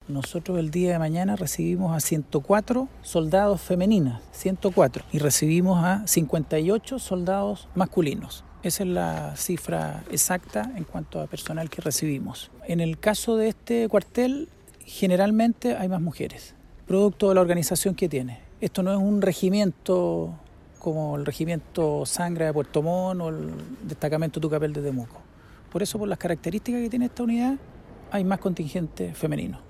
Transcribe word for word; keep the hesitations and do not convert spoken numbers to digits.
Nosotros el día de mañana recibimos a ciento cuatro soldados femeninas, ciento cuatro, y recibimos a cincuenta y ocho soldados masculinos. Esa es la cifra exacta en cuanto a personal que recibimos. En el caso de este cuartel, generalmente hay más mujeres, producto de la organización que tiene. Esto no es un regimiento como el regimiento Sangra de Puerto Montt o el destacamento Tucapel de Temuco. Por eso, por las características que tiene esta unidad, hay más contingente femenino.